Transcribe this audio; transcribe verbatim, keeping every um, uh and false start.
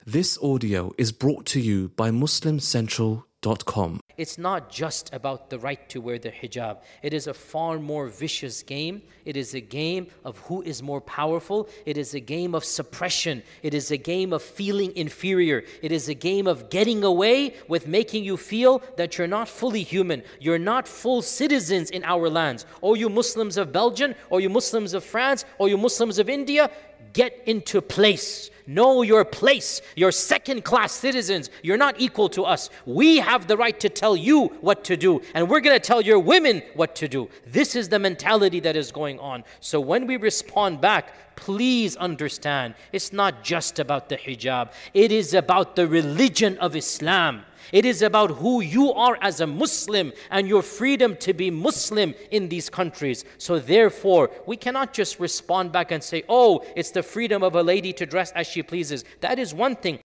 This audio is brought to you by Muslim Central dot com. It's not just about the right to wear the hijab. It is a far more vicious game. It is a game of who is more powerful. It is a game of suppression. It is a game of feeling inferior. It is a game of getting away with making you feel that you're not fully human. You're not full citizens in our lands. Oh, you Muslims of Belgium, or you Muslims of France, or you Muslims of India, get into place. Know your place. You're second-class citizens. You're not equal to us. We have the right to tell you what to do, and we're going to tell your women what to do. This is the mentality that is going on. So when we respond back, please understand, it's not just about the hijab. It is about the religion of Islam. It is about who you are as a Muslim and your freedom to be Muslim in these countries. So therefore, we cannot just respond back and say, oh, it's the freedom of a lady to dress as she pleases. That is one thing.